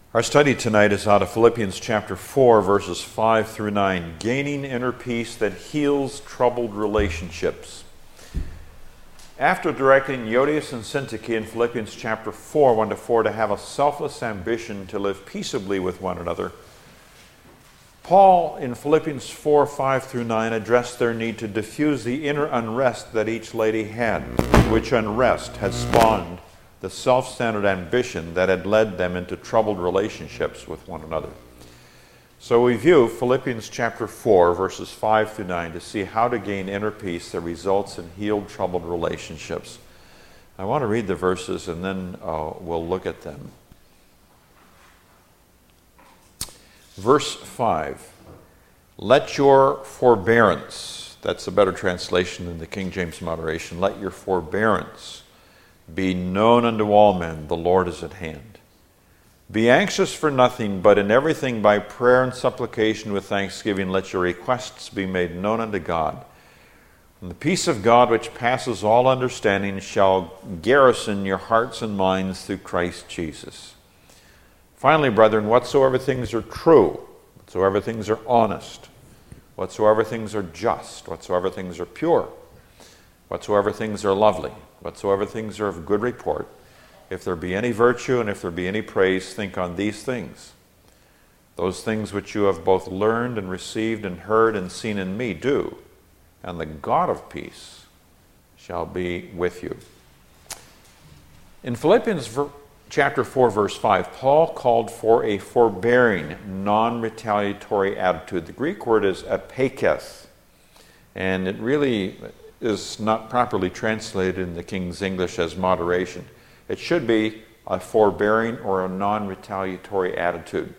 Our study tonight is out of Philippians chapter 4, verses 5 through 9, gaining inner peace that heals troubled relationships. After directing Euodias and Syntyche in Philippians chapter 4, 1 to 4, to have a selfless ambition to live peaceably with one another, Paul in Philippians 4, 5 through 9 addressed their need to diffuse the inner unrest that each lady had, which unrest had spawned the self-centered ambition that had led them into troubled relationships with one another. So we view Philippians chapter 4, verses 5 through 9 to see how to gain inner peace that results in healed troubled relationships. I want to read the verses and then we'll look at them. Verse 5, let your forbearance, that's a better translation than the King James moderation, let your forbearance be known unto all men, the Lord is at hand. Be anxious for nothing, but in everything by prayer and supplication with thanksgiving, let your requests be made known unto God. And the peace of God, which passes all understanding, shall garrison your hearts and minds through Christ Jesus. Finally, brethren, whatsoever things are true, whatsoever things are honest, whatsoever things are just, whatsoever things are pure, whatsoever things are lovely, whatsoever things are of good report, if there be any virtue and if there be any praise, think on these things. Those things which you have both learned and received and heard and seen in me, do, and the God of peace shall be with you. In Philippians chapter 4, verse 5, Paul called for a forbearing, non-retaliatory attitude. The Greek word is apekes, and it really is not properly translated in the King's English as moderation. It should be a forbearing or a non-retaliatory attitude.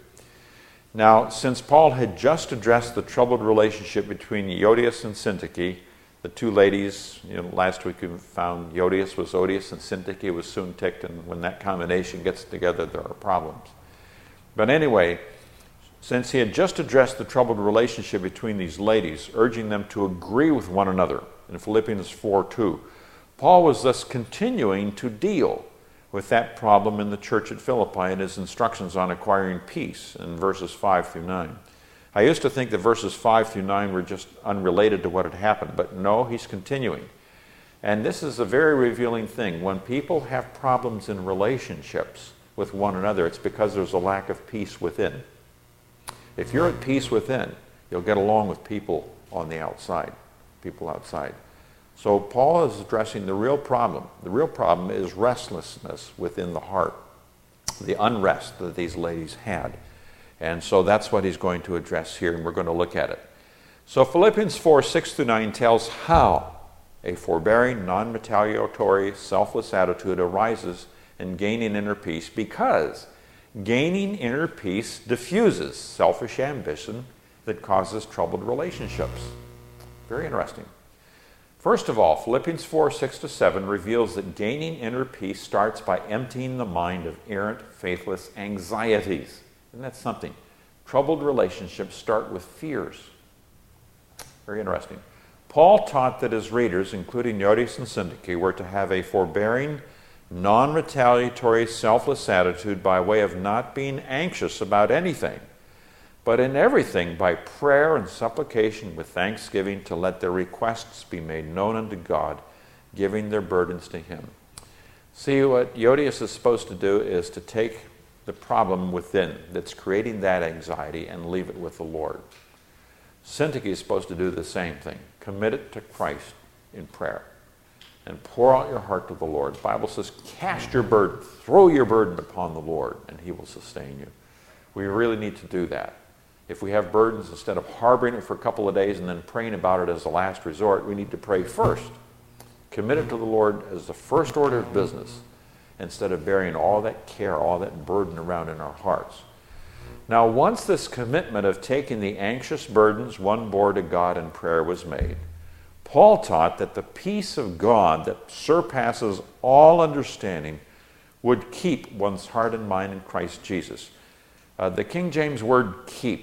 Now, since Paul had just addressed the troubled relationship between Euodias and Syntyche, the two ladies, last week we found Euodias was odious and Syntyche was syntyche, and when that combination gets together, there are problems. But anyway, since he had just addressed the troubled relationship between these ladies, urging them to agree with one another in Philippians 4:2, Paul was thus continuing to deal with that problem in the church at Philippi in his instructions on acquiring peace in verses 5 through 9. I used to think that verses 5 through 9 were just unrelated to what had happened, but no, he's continuing. And this is a very revealing thing. When people have problems in relationships with one another, it's because there's a lack of peace within. If you're at peace within, you'll get along with people on the outside, people outside. So Paul is addressing the real problem. The real problem is restlessness within the heart, the unrest that these ladies had. And so that's what he's going to address here, and we're going to look at it. So Philippians 4, 6 through 9 tells how a forbearing, non-retaliatory, selfless attitude arises in gaining inner peace, because gaining inner peace diffuses selfish ambition that causes troubled relationships. Very interesting. First of all, Philippians 4, 6 to 7 reveals that gaining inner peace starts by emptying the mind of errant, faithless anxieties. Isn't that something? Troubled relationships start with fears. Very interesting. Paul taught that his readers, including Euodias and Syntyche, were to have a forbearing, non-retaliatory, selfless attitude by way of not being anxious about anything, but in everything by prayer and supplication with thanksgiving to let their requests be made known unto God, giving their burdens to him. See, what Euodias is supposed to do is to take the problem within that's creating that anxiety and leave it with the Lord. Syntyche is supposed to do the same thing. Commit it to Christ in prayer and pour out your heart to the Lord. The Bible says, cast your burden, throw your burden upon the Lord, and he will sustain you. We really need to do that. If we have burdens, instead of harboring it for a couple of days and then praying about it as a last resort, we need to pray first. Commit it to the Lord as the first order of business, instead of bearing all that care, all that burden around in our hearts. Now, once this commitment of taking the anxious burdens one bore to God in prayer was made, Paul taught that the peace of God that surpasses all understanding would keep one's heart and mind in Christ Jesus. The King James word keep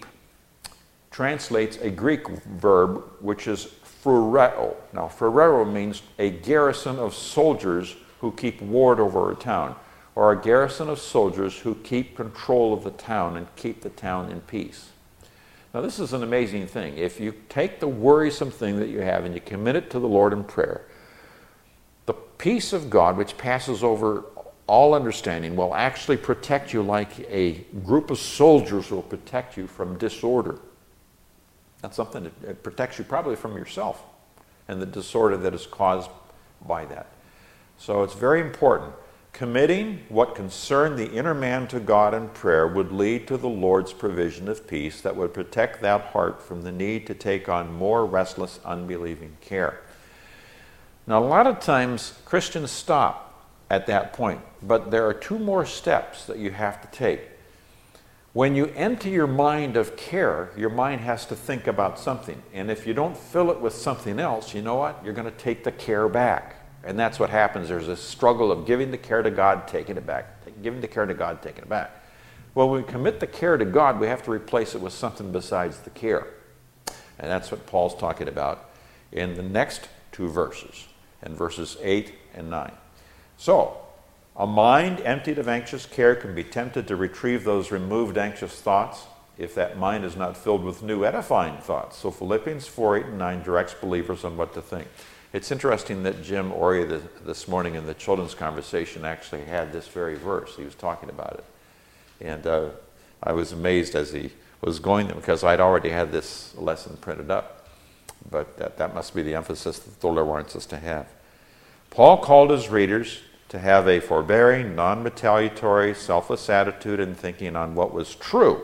translates a Greek verb which is phureo. Now, phureo means a garrison of soldiers who keep ward over a town, or a garrison of soldiers who keep control of the town and keep the town in peace. Now this is an amazing thing. If you take the worrisome thing that you have and you commit it to the Lord in prayer, the peace of God, which passes over all understanding, will actually protect you like a group of soldiers will protect you from disorder. That's something that protects you probably from yourself and the disorder that is caused by that. So it's very important. Committing what concerned the inner man to God in prayer would lead to the Lord's provision of peace that would protect that heart from the need to take on more restless, unbelieving care. Now, a lot of times Christians stop at that point, but there are two more steps that you have to take. When you empty your mind of care, your mind has to think about something. And if you don't fill it with something else, you know what? You're going to take the care back. And that's what happens. There's a struggle of giving the care to God, taking it back. Giving the care to God, taking it back. Well, when we commit the care to God, we have to replace it with something besides the care. And that's what Paul's talking about in the next two verses, in verses 8 and 9. So, a mind emptied of anxious care can be tempted to retrieve those removed anxious thoughts if that mind is not filled with new edifying thoughts. So Philippians 4, 8, and 9 directs believers on what to think. It's interesting that Jim Oria this morning in the children's conversation actually had this very verse. He was talking about it. And I was amazed as he was going there because I'd already had this lesson printed up. But that must be the emphasis that the Lord wants us to have. Paul called his readers to have a forbearing, non-retaliatory, selfless attitude in thinking on what was true,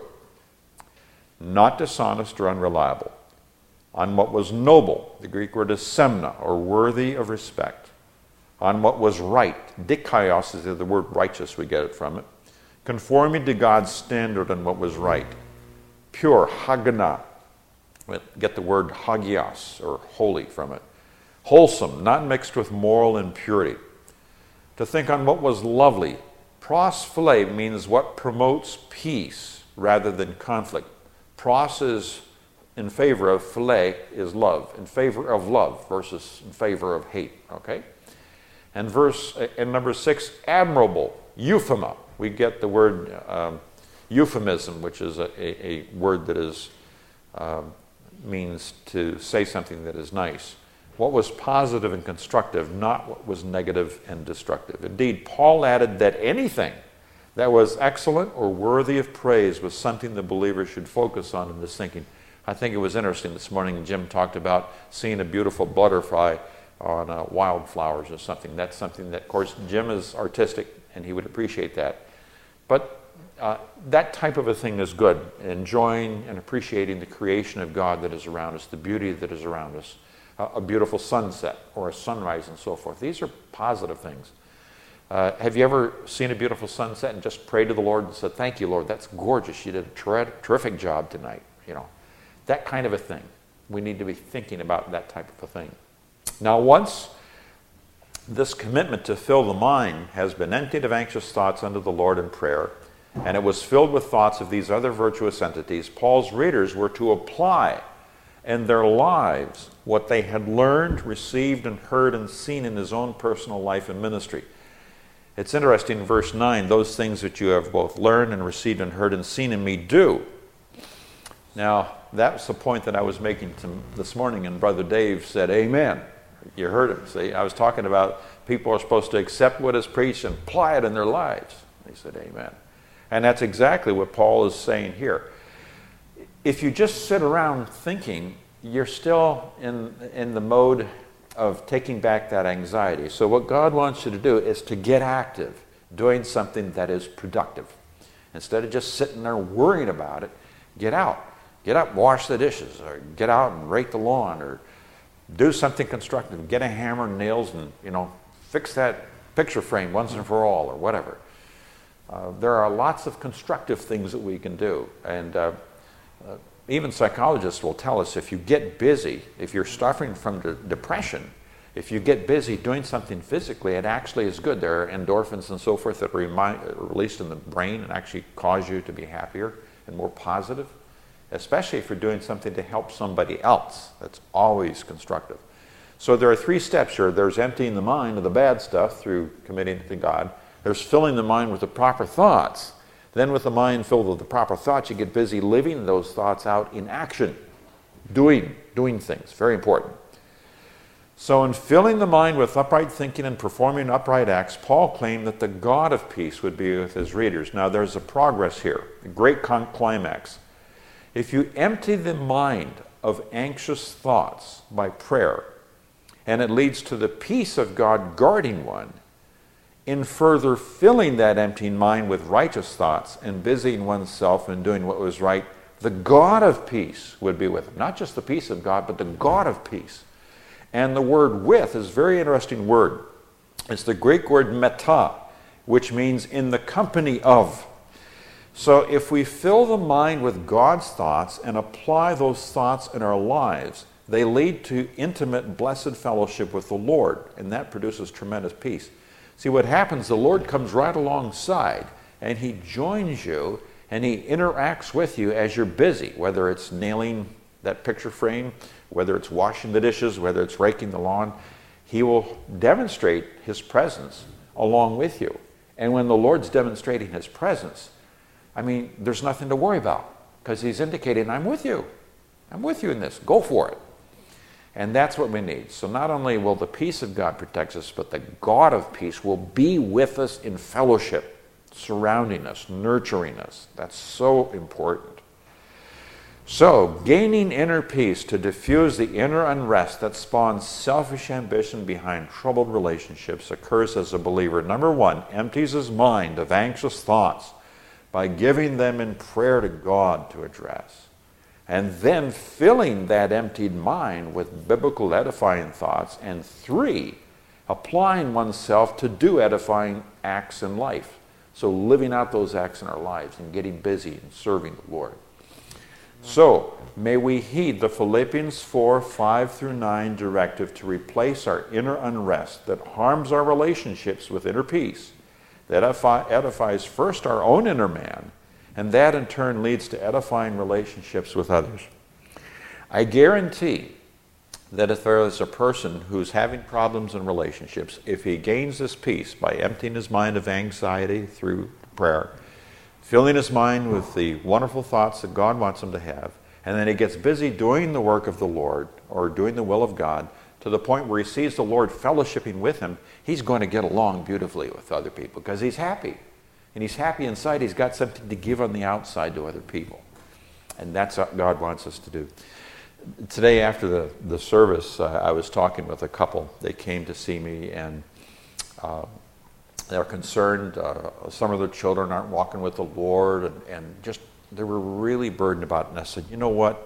not dishonest or unreliable, on what was noble, the Greek word is semna, or worthy of respect, on what was right, dikaios is the word righteous, we get it from it, conforming to God's standard on what was right, pure, hagana, we get the word hagios, or holy from it, wholesome, not mixed with moral impurity, to think on what was lovely. Pros phile means what promotes peace rather than conflict. Pros is in favor of, phile is love, in favor of love versus in favor of hate, okay? And number 6, admirable, euphema. We get the word euphemism, which is a word that is means to say something that is nice. What was positive and constructive, not what was negative and destructive. Indeed, Paul added that anything that was excellent or worthy of praise was something the believer should focus on in this thinking. I think it was interesting this morning Jim talked about seeing a beautiful butterfly on wildflowers or something. That's something that, of course, Jim is artistic and he would appreciate that. But that type of a thing is good, enjoying and appreciating the creation of God that is around us, the beauty that is around us. A beautiful sunset or a sunrise and so forth. These are positive things. Have you ever seen a beautiful sunset and just prayed to the Lord and said, "Thank you, Lord, that's gorgeous. You did a terrific job tonight." You know, that kind of a thing. We need to be thinking about that type of a thing. Now, once this commitment to fill the mind has been emptied of anxious thoughts unto the Lord in prayer, and it was filled with thoughts of these other virtuous entities, Paul's readers were to apply in their lives what they had learned, received, and heard and seen in his own personal life and ministry. It's interesting in verse 9, those things that you have both learned and received and heard and seen in me do. Now, that's the point that I was making this morning, and Brother Dave said, amen. You heard him. See, I was talking about people are supposed to accept what is preached and apply it in their lives. He said, amen. And that's exactly what Paul is saying here. If you just sit around thinking, you're still in the mode of taking back that anxiety. So what God wants you to do is to get active, doing something that is productive. Instead of just sitting there worrying about it, get out. Get up, wash the dishes, or get out and rake the lawn, or do something constructive. Get a hammer and nails and, fix that picture frame once and for all, or whatever. There are lots of constructive things that we can do. And even psychologists will tell us if you get busy, if you're suffering from depression, if you get busy doing something physically, it actually is good. There are endorphins and so forth that are released in the brain and actually cause you to be happier and more positive, especially if you're doing something to help somebody else. That's always constructive. So there are 3 steps here. There's emptying the mind of the bad stuff through committing it to God. There's filling the mind with the proper thoughts. Then with the mind filled with the proper thoughts, you get busy living those thoughts out in action. Doing things. Very important. So in filling the mind with upright thinking and performing upright acts, Paul claimed that the God of peace would be with his readers. Now there's a progress here, a great climax. If you empty the mind of anxious thoughts by prayer, and it leads to the peace of God guarding one, in further filling that emptying mind with righteous thoughts and busying oneself in doing what was right, the God of peace would be with him. Not just the peace of God, but the God of peace. And the word with is a very interesting word. It's the Greek word meta, which means in the company of. So if we fill the mind with God's thoughts and apply those thoughts in our lives, they lead to intimate, blessed fellowship with the Lord, and that produces tremendous peace. See, what happens, the Lord comes right alongside, and he joins you, and he interacts with you as you're busy, whether it's nailing that picture frame, whether it's washing the dishes, whether it's raking the lawn. He will demonstrate his presence along with you. And when the Lord's demonstrating his presence, I mean, there's nothing to worry about, because he's indicating, I'm with you. I'm with you in this. Go for it. And that's what we need. So not only will the peace of God protect us, but the God of peace will be with us in fellowship, surrounding us, nurturing us. That's so important. So, gaining inner peace to diffuse the inner unrest that spawns selfish ambition behind troubled relationships occurs as a believer. Number one, empties his mind of anxious thoughts by giving them in prayer to God to address. And then filling that emptied mind with biblical edifying thoughts. And three, applying oneself to do edifying acts in life. So living out those acts in our lives and getting busy and serving the Lord. So, may we heed the Philippians 4, 5 through 9 directive to replace our inner unrest that harms our relationships with inner peace, that edifies first our own inner man, and that in turn leads to edifying relationships with others. I guarantee that if there is a person who's having problems in relationships, if he gains this peace by emptying his mind of anxiety through prayer, filling his mind with the wonderful thoughts that God wants him to have, and then he gets busy doing the work of the Lord, or doing the will of God, to the point where he sees the Lord fellowshipping with him, he's going to get along beautifully with other people, because he's happy. And he's happy inside. He's got something to give on the outside to other people. And that's what God wants us to do. Today after the service, I was talking with a couple. They came to see me, and they're concerned. Some of their children aren't walking with the Lord, and just they were really burdened about it. And I said, you know what?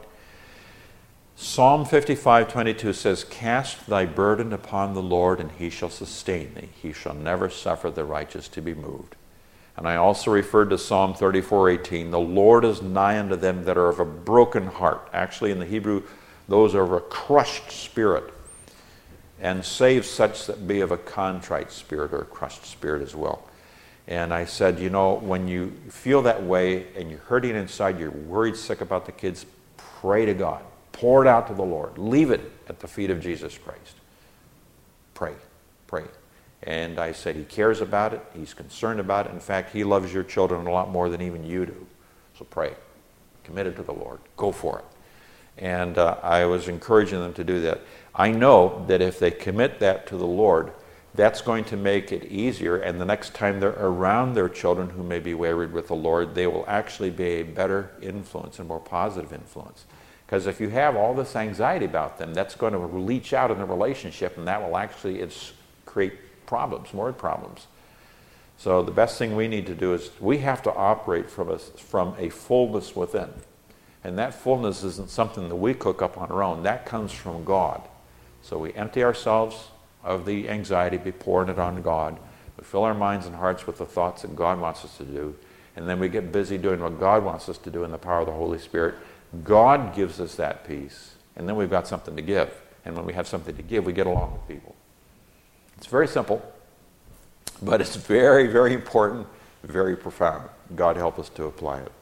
Psalm 55:22 says, "Cast thy burden upon the Lord, and he shall sustain thee. He shall never suffer the righteous to be moved." And I also referred to Psalm 34:18, "The Lord is nigh unto them that are of a broken heart." Actually, in the Hebrew, those are of a crushed spirit. "And save such that be of a contrite spirit," or a crushed spirit as well. And I said, you know, when you feel that way and you're hurting inside, you're worried sick about the kids, pray to God. Pour it out to the Lord. Leave it at the feet of Jesus Christ. Pray. Pray. And I said, he cares about it. He's concerned about it. In fact, he loves your children a lot more than even you do. So pray. Commit it to the Lord. Go for it. And I was encouraging them to do that. I know that if they commit that to the Lord, that's going to make it easier. And the next time they're around their children who may be wayward with the Lord, they will actually be a better influence and more positive influence. Because if you have all this anxiety about them, that's going to leach out in the relationship, and that will actually create problems, more problems. So the best thing we need to do is we have to operate from a fullness within. And that fullness isn't something that we cook up on our own. That comes from God. So we empty ourselves of the anxiety, be pouring it on God. We fill our minds and hearts with the thoughts that God wants us to do. And then we get busy doing what God wants us to do in the power of the Holy Spirit. God gives us that peace. And then we've got something to give. And when we have something to give, we get along with people. It's very simple, but it's very, very important, very profound. God help us to apply it.